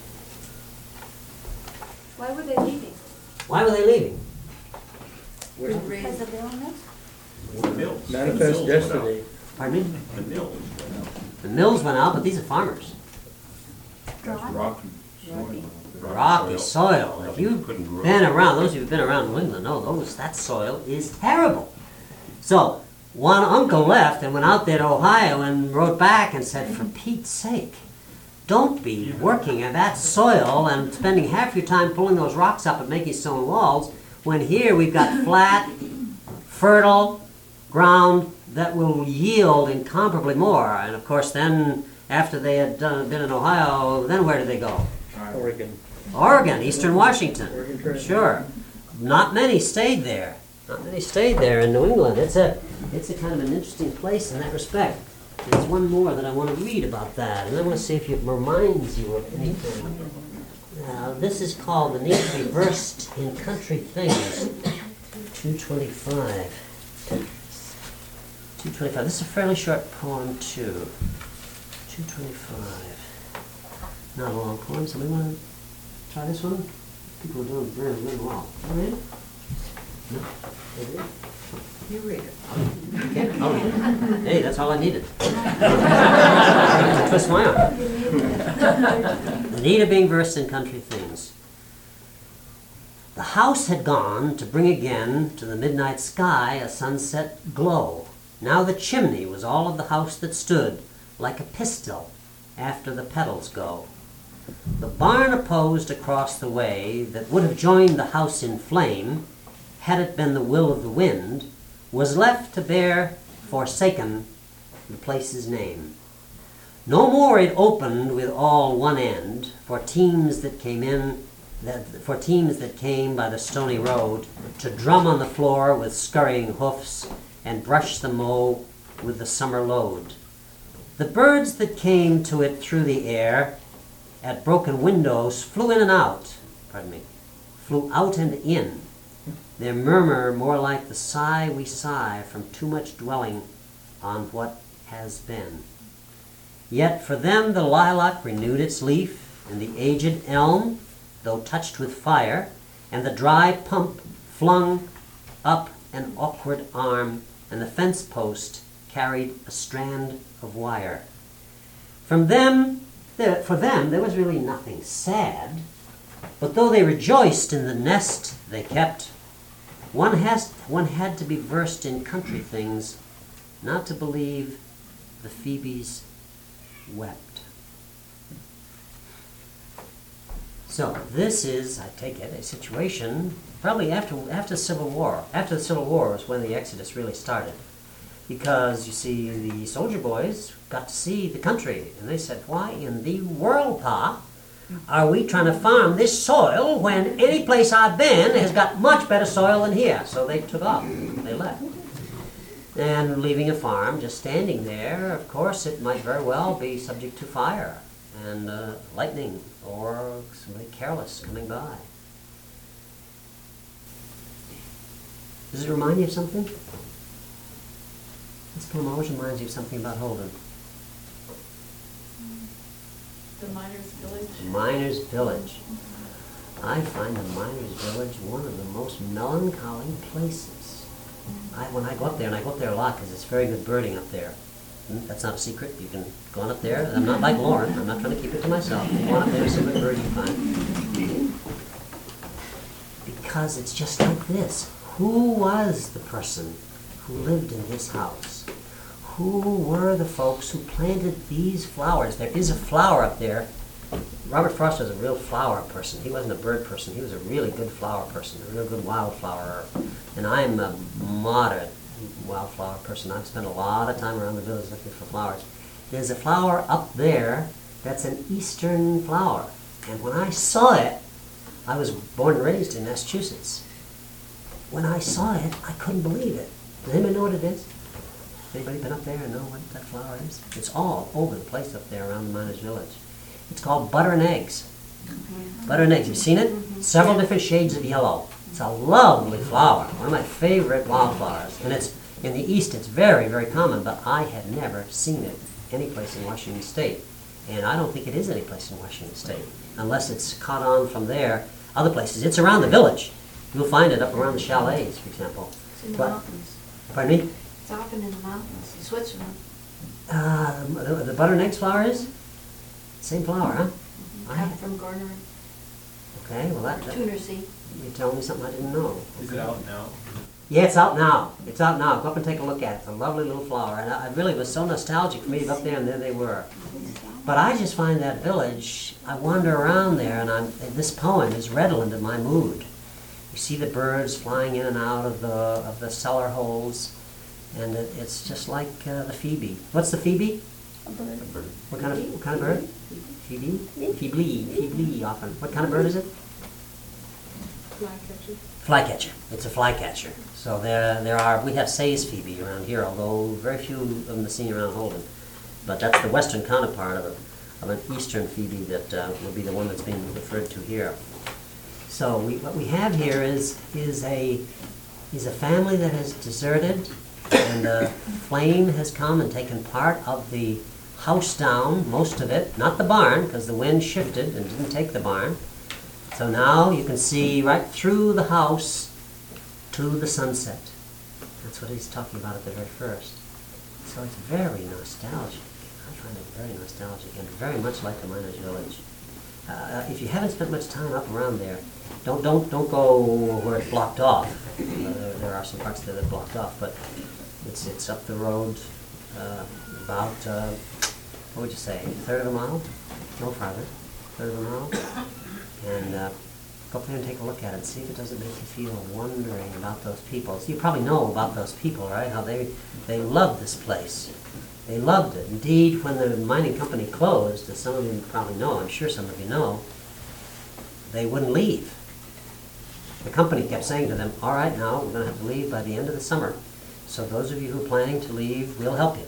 Speaker 5: Why were they leaving?
Speaker 1: Why were they leaving?
Speaker 12: Because of illness?
Speaker 4: The mills. The
Speaker 10: Manifest
Speaker 4: mills went out.
Speaker 10: destiny.
Speaker 1: Pardon me?
Speaker 4: The mills went out.
Speaker 1: The mills went out, but these are farmers.
Speaker 6: That's rocky soil.
Speaker 1: Rocky soil. If you've
Speaker 6: Couldn't grow.
Speaker 1: been around, those who've been around New England know those, that soil is terrible. So, one uncle left and went out there to Ohio and wrote back and said, for Pete's sake, don't be working at that soil and spending half your time pulling those rocks up and making stone walls, when here we've got flat, fertile ground that will yield incomparably more. And of course then, after they had done, been in Ohio, then where did they go?
Speaker 10: Oregon.
Speaker 1: Oregon, Eastern Washington.
Speaker 10: Oregon Trail.
Speaker 1: Sure. Not many stayed there. Not many stayed there in New England. It's a, it's a kind of an interesting place in that respect. There's one more that I want to read about that, and I want to see if it reminds you of anything. Now, this is called The Need to Be Versed in Country Things, two twenty-five. two twenty-five. This is a fairly short poem, too. two twenty-five. Not a long poem. Somebody want to try this one? People are doing very, very well. All right? No? They do?
Speaker 11: You read it.
Speaker 1: Okay, I'll read it. Hey, that's all I needed. Twist my arm. The need of being versed in country things. The house had gone to bring again to the midnight sky a sunset glow. Now the chimney was all of the house that stood, like a pistol after the petals go. The barn opposed across the way that would have joined the house in flame, had it been the will of the wind, was left to bear forsaken the place's name. No more it opened with all one end, for teams that came in, that, for teams that came by the stony road, to drum on the floor with scurrying hoofs, and brush the mow with the summer load. The birds that came to it through the air, at broken windows, flew in and out, pardon me, flew out and in, their murmur more like the sigh we sigh from too much dwelling on what has been. Yet for them the lilac renewed its leaf, and the aged elm, though touched with fire, and the dry pump flung up an awkward arm, and the fence post carried a strand of wire. From them, there, for them, there was really nothing sad, but though they rejoiced in the nest they kept, one has one had to be versed in country things, not to believe the Phoebes wept. So this is, I take it, a situation probably after after the Civil War. After the Civil War was when the Exodus really started, because you see the soldier boys got to see the country, and they said, "Why in the world, Pa, are we trying to farm this soil when any place I've been has got much better soil than here?" So they took off. They left. And leaving a farm, just standing there, of course, it might very well be subject to fire and uh, lightning or somebody careless coming by. Does it remind you of something? This poem always reminds you of something about Holden.
Speaker 2: The Miners' Village.
Speaker 1: Miners' Village. I find the Miners' Village one of the most melancholy places. I, when I go up there, and I go up there a lot because it's very good birding up there. Hmm, That's not a secret. You can go on up there. I'm not like Lauren. I'm not trying to keep it to myself. Go on up there, see what bird you find. Because it's just like this. Who was the person who lived in this house? Who were the folks who planted these flowers? There is a flower up there. Robert Frost was a real flower person. He wasn't a bird person. He was a really good flower person, a real good wildflower. And I'm a moderate wildflower person. I've spent a lot of time around the village looking for flowers. there's a flower up there that's an eastern flower. And when I saw it, I was born and raised in Massachusetts. When I saw it, I couldn't believe it. Does anybody know what it is? Anybody been up there and know what that flower is? It's all over the place up there around the Miners Village. It's called butter and eggs. Butter and eggs. Have you seen it? Several different shades of yellow. It's a lovely flower. One of my favorite wildflowers. And it's in the east. It's very, very common, but I had never seen it anyplace in Washington State. And I don't think it is anyplace in Washington State, unless it's caught on from there. Other places. It's around the village. You'll find it up around the chalets, for example.
Speaker 13: It's in the
Speaker 1: But-
Speaker 13: mountains.
Speaker 1: Pardon me?
Speaker 13: It's often in the mountains, in Switzerland.
Speaker 1: Uh, the, the butter and eggs flower is? Same flower, huh? I-
Speaker 13: Come from Garner,
Speaker 1: Okay, well that, that
Speaker 13: Tuner Sea.
Speaker 1: you're telling me something I didn't know.
Speaker 4: Is it out now?
Speaker 1: Yeah, it's out now. It's out now. Go up and take a look at it. It's a lovely little flower. And I, I really was so nostalgic for me to be up there, and there they were. But I just find that village, I wander around there, and I'm, and this poem is redolent of my mood. You see the birds flying in and out of the of the cellar holes, and it, it's just like uh, the phoebe. What's the phoebe?
Speaker 12: A bird.
Speaker 1: What kind of what kind of bird? Phoebe? Phoebe. Phoebe often. What kind of bird is it?
Speaker 5: Flycatcher.
Speaker 1: Flycatcher. It's a flycatcher. So there, there are. We have Say's phoebe around here, although very few of them are seen around Holden. But that's the western counterpart of, a, of an eastern phoebe that uh, would be the one that's being referred to here. So we, what we have here is is a is a family that has deserted, and the flame has come and taken part of the house down, most of it, not the barn, because the wind shifted and didn't take the barn. So now you can see right through the house to the sunset. That's what he's talking about at the very first. So it's very nostalgic. I find it very nostalgic and very much like the Miners Village. Uh, if you haven't spent much time up around there, don't don't don't go where it's blocked off. Uh, there, there are some parts there that are blocked off, but it's it's up the road uh, about uh, what would you say, a third of a mile? No farther, third of a mile. And uh, go up there and take a look at it. See if it doesn't make you feel wondering about those people. So you probably know about those people, right? How they they loved this place. They loved it. Indeed, when the mining company closed, as some of you probably know, I'm sure some of you know, they wouldn't leave. The company kept saying to them, all right, now we're going to have to leave by the end of the summer. So those of you who are planning to leave, we'll help you.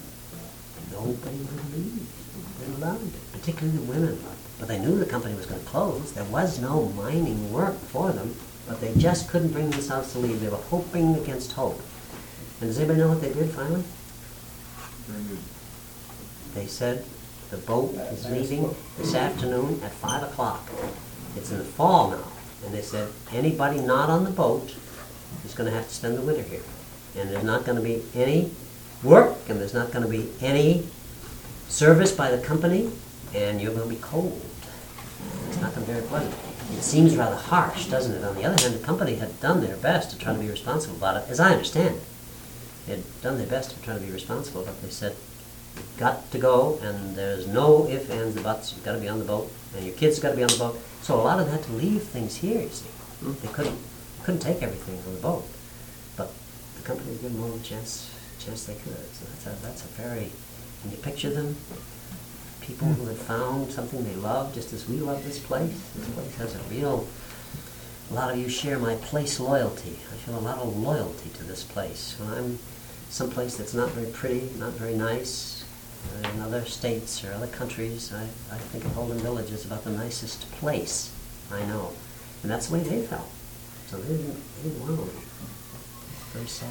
Speaker 1: Nobody would leave. They loved it, particularly the women loved it. But they knew the company was going to close. There was no mining work for them, but they just couldn't bring themselves to leave. They were hoping against hope. And does anybody know what they did finally?
Speaker 6: Very good.
Speaker 1: They said the boat is leaving this afternoon at five o'clock. It's in the fall now. And they said anybody not on the boat is going to have to spend the winter here. And there's not going to be any work, and there's not going to be any service by the company, and you're going to be cold. It's not going to be very pleasant. It seems rather harsh, doesn't it? On the other hand, the company had done their best to try to be responsible about it, as I understand it. They had done their best to try to be responsible, but they said, you've got to go, and there's no ifs, ands, or buts. You've got to be on the boat, and your kids have got to be on the boat. So a lot of them had to leave things here, you see. They couldn't couldn't take everything on the boat. But the company gave them all the chance, chance they could. So that's a, that's a very, can you picture them? People who had found something they loved, just as we love this place. This place has a real, a lot of you share my place loyalty. I feel a lot of loyalty to this place. When I'm someplace that's not very pretty, not very nice, uh, in other states or other countries, I, I think of Holden Village as about the nicest place I know. And that's the way they felt. So they didn't, they didn't want to leave. Very sad.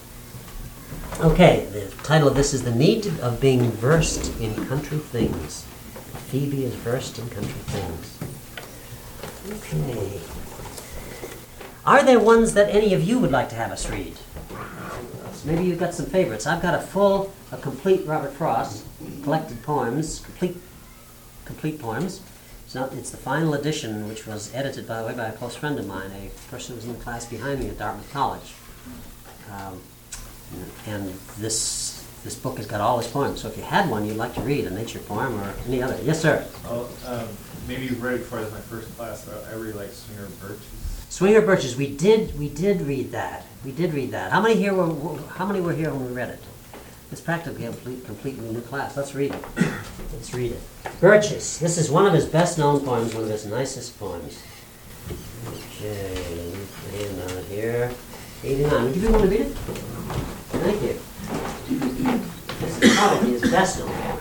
Speaker 1: Okay, the title of this is The Need of Being Versed in Country Things. Phoebe is versed in country things. Okay. Are there ones that any of you would like to have us read? Maybe you've got some favorites. I've got a full, a complete Robert Frost, collected poems, complete, complete poems. It's, not, it's the final edition, which was edited, by the way, by a close friend of mine, a person who was in the class behind me at Dartmouth College. Um, and this this book has got all his poems. So if you had one you'd like to read, a nature poem or any other. Yes, sir?
Speaker 4: Oh, um, maybe right before my first class, I really like Swinger Birches.
Speaker 1: Swinger Birches. We did we did read that. We did read that. How many here were how many were here when we read it? It's practically a complete, completely new class. Let's read it. Let's read it. Birches. This is one of his best-known poems, one of his nicest poems. Okay, hand on it here. eighty-nine. Would you be willing to read it? Thank you. This is probably his best-known poem.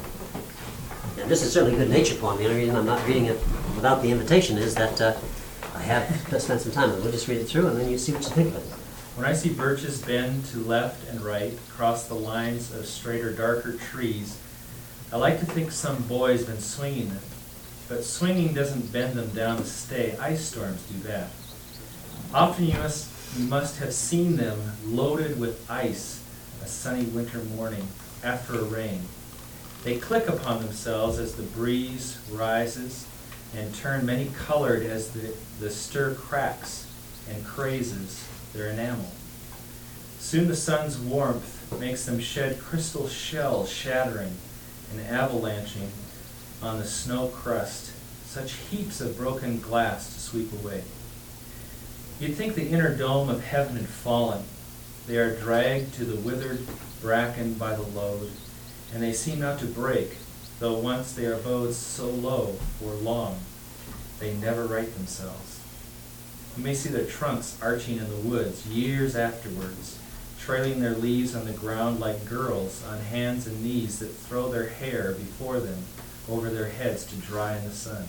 Speaker 1: And this is certainly a good nature poem. The only reason I'm not reading it without the invitation is that uh, I have spent some time with it. We'll just read it through and then you see what you think of it.
Speaker 4: When I see birches bend to left and right across the lines of straighter, darker trees, I like to think some boy's been swinging them. But swinging doesn't bend them down to stay. Ice storms do that. Often you must, you must have seen them loaded with ice a sunny winter morning after a rain. They click upon themselves as the breeze rises and turn many colored as the, the stir cracks and crazes their enamel. Soon the sun's warmth makes them shed crystal shells shattering and avalanching on the snow crust, such heaps of broken glass to sweep away. You'd think the inner dome of heaven had fallen. They are dragged to the withered bracken by the load, and they seem not to break, though once they are bowed so low for long, they never right themselves. You may see their trunks arching in the woods years afterwards, trailing their leaves on the ground like girls on hands and knees that throw their hair before them over their heads to dry in the sun.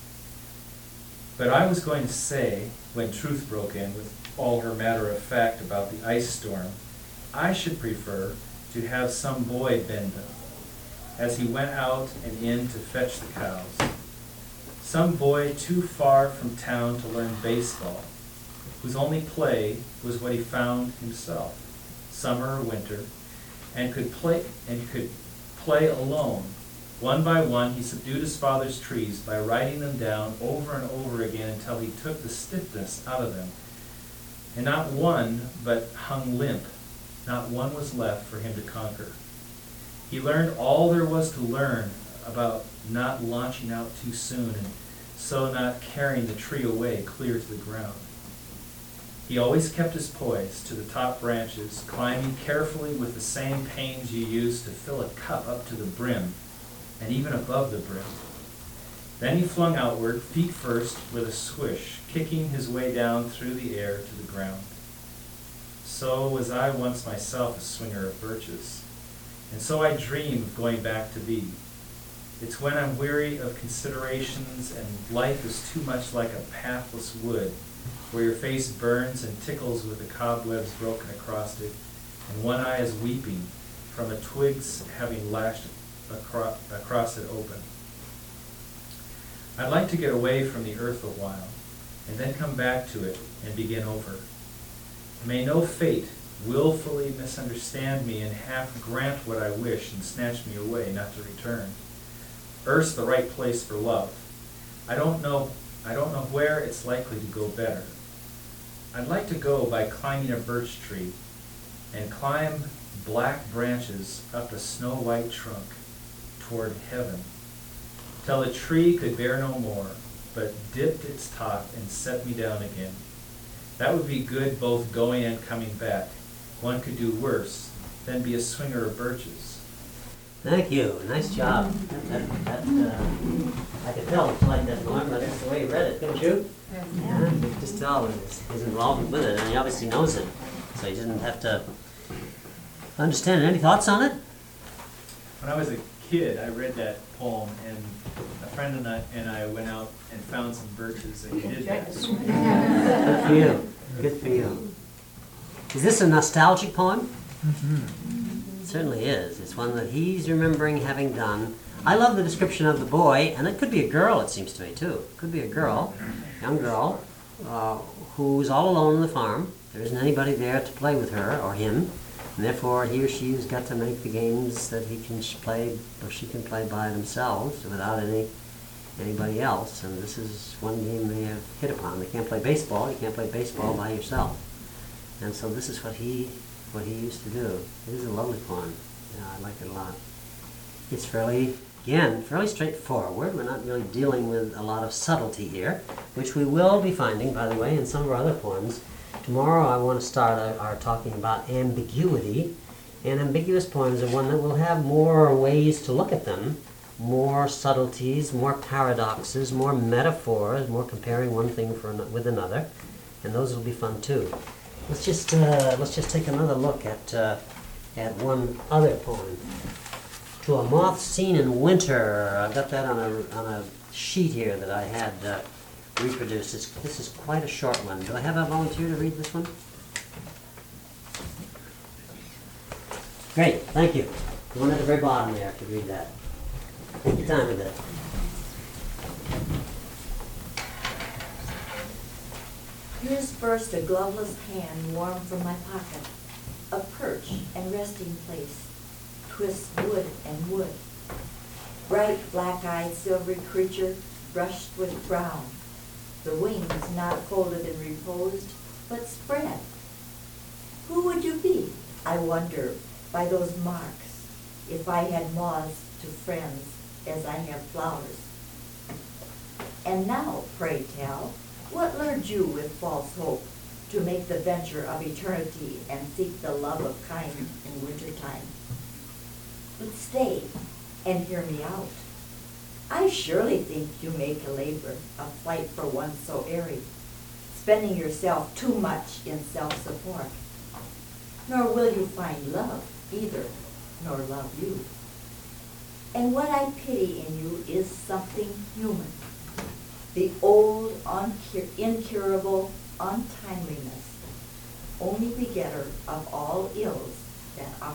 Speaker 4: But I was going to say, when Truth broke in with all her matter of fact about the ice storm, I should prefer to have some boy bend them, as he went out and in to fetch the cows. Some boy too far from town to learn baseball, whose only play was what he found himself, summer or winter, and could play and could play alone. One by one he subdued his father's trees by writing them down over and over again until he took the stiffness out of them. And not one but hung limp, not one was left for him to conquer. He learned all there was to learn about not launching out too soon and so not carrying the tree away clear to the ground. He always kept his poise to the top branches, climbing carefully with the same pains you use to fill a cup up to the brim, and even above the brim. Then he flung outward, feet first, with a swish, kicking his way down through the air to the ground. So was I once myself a swinger of birches, and so I dream of going back to be. It's when I'm weary of considerations and life is too much like a pathless wood, where your face burns and tickles with the cobwebs broken across it, and one eye is weeping from a twig's having lashed acro- across it open. I'd like to get away from the earth a while, and then come back to it and begin over. May no fate willfully misunderstand me and half grant what I wish and snatch me away, not to return. Earth's the right place for love. I don't know, I don't know where it's likely to go better. I'd like to go by climbing a birch tree and climb black branches up a snow-white trunk toward heaven, till the tree could bear no more, but dipped its top and set me down again. That would be good both going and coming back. One could do worse than be a swinger of birches.
Speaker 1: Thank you. Nice job. That, that, that, uh, I could tell it's like that, Norm, but that's the way you read it, couldn't you? Yeah. You could just tell his, his involvement with it, and he obviously knows it, so he didn't have to understand it. Any thoughts on it?
Speaker 4: When I was a kid, I read that poem, and a friend and I, and I went out and found some birches, and he did that.
Speaker 1: Good for you. Good for you. Is this a nostalgic poem? Mm-hmm. It certainly is. It's one that he's remembering having done. I love the description of the boy, and it could be a girl, it seems to me, too. It could be a girl, young girl, uh, who's all alone on the farm. There isn't anybody there to play with her or him, and therefore he or she has got to make the games that he can play or she can play by themselves without any anybody else. And this is one game they have hit upon. They can't play baseball. You can't play baseball by yourself. And so this is what he what he used to do. It is a lovely poem. Yeah, I like it a lot. It's fairly, again, fairly straightforward. We're not really dealing with a lot of subtlety here, which we will be finding, by the way, in some of our other poems. Tomorrow I want to start our, our talking about ambiguity, And ambiguous poems are one that will have more ways to look at them, more subtleties, more paradoxes, more metaphors, more comparing one thing for an- with another, and those will be fun too. Let's just uh, let's just take another look at uh, at one other poem. To a Moth Seen in Winter. I've got that on a on a sheet here that I had uh, reproduced. It's, this is quite a short one. Do I have a volunteer to read this one? Great, thank you. The one at the very bottom there, could read that. Take your time with it.
Speaker 14: Here's first a gloveless hand warm from my pocket, a perch and resting place, twists wood and wood. Bright black-eyed silvery creature brushed with brown, the wings not folded and reposed, but spread. Who would you be, I wonder, by those marks, if I had moths to friends as I have flowers? And now, pray tell, what lured you with false hope to make the venture of eternity and seek the love of kind in wintertime? But stay and hear me out. I surely think you make a labor, a flight for one so airy, spending yourself too much in self-support. Nor will you find love either, nor love you. And what I pity in you is something human, the old, uncur- incurable untimeliness, only begetter of all ills that are.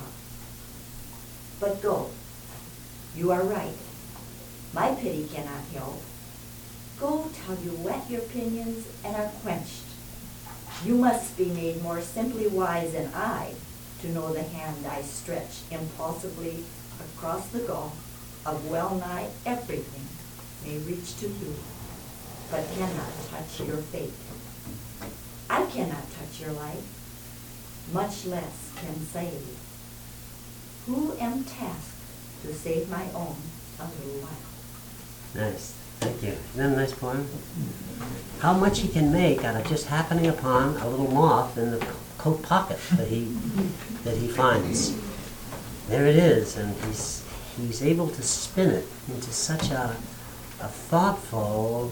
Speaker 14: But go, you are right, my pity cannot help. Go till you wet your pinions and are quenched. You must be made more simply wise than I to know the hand I stretch impulsively across the gulf of well-nigh everything may reach to you, but cannot touch your fate. I cannot touch your life, much less can save. Who am tasked to save my own a little while?
Speaker 1: Nice, thank you. Isn't that a nice poem? How much he can make out of just happening upon a little moth in the coat pocket that he that he finds. There it is, and he's he's able to spin it into such a a thoughtful,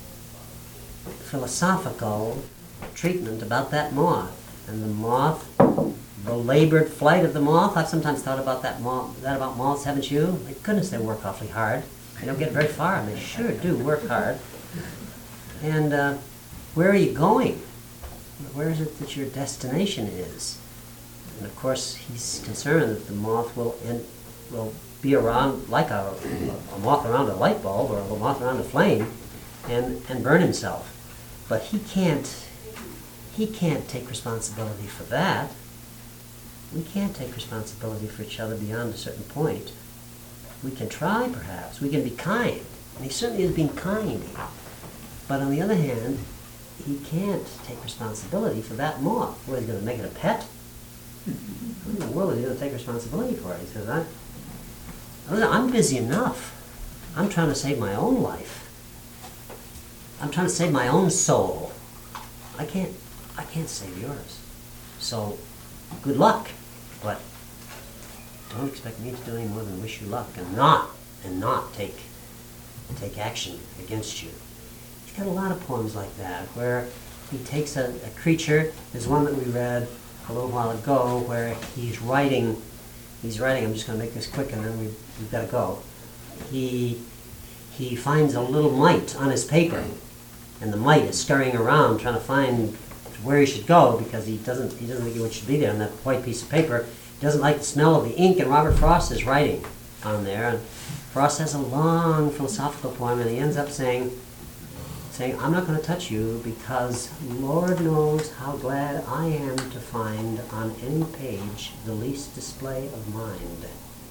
Speaker 1: philosophical treatment about that moth. And the moth, the labored flight of the moth. I've sometimes thought about that moth, that about moths, haven't you? My goodness, they work awfully hard. They don't get very far, and they sure do work hard. And uh, where are you going? Where is it that your destination is? And of course, he's concerned that the moth will end, will be around like a, a moth around a light bulb or a moth around a flame, and and burn himself. But he can't. He can't take responsibility for that. We can't take responsibility for each other beyond a certain point. We can try, perhaps. We can be kind. And he certainly is being kind. But on the other hand, he can't take responsibility for that moth. What, is he going to make it a pet? Who in the world is he going to take responsibility for it? He says, I, I'm busy enough. I'm trying to save my own life. I'm trying to save my own soul. I can't, I can't save yours. So, good luck. But don't expect me to do any more than wish you luck and not, and not take, take action against you. He's got a lot of poems like that, where he takes a, a creature. There's one that we read a little while ago where he's writing, he's writing, I'm just going to make this quick and then we, we've got to go. He, he finds a little mite on his paper, and the mite is scurrying around trying to find where he should go because he doesn't, he doesn't think what should be there on that white piece of paper. He doesn't like the smell of the ink, and Robert Frost is writing on there. And Frost has a long philosophical poem, and he ends up saying, saying, I'm not going to touch you because Lord knows how glad I am to find on any page the least display of mind.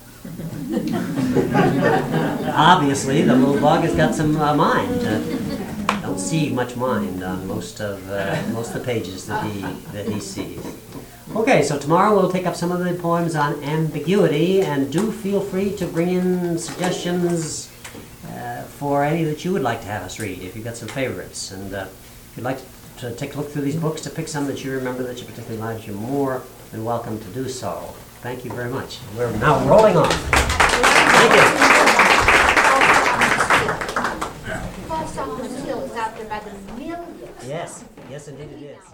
Speaker 1: Obviously, the little bug has got some uh, mind. Uh, don't see much mind on most of uh, most of the pages that he that he sees. Okay, so tomorrow we'll take up some of the poems on ambiguity, and do feel free to bring in suggestions uh, for any that you would like to have us read, if you've got some favorites. And uh, if you'd like to to take a look through these books to pick some that you remember that you particularly liked, you're more than welcome to do so. Thank you very much. We're now rolling on. Thank you.
Speaker 13: Paul Solomon's Hill is out there by the millions.
Speaker 1: Yes, yes indeed it is.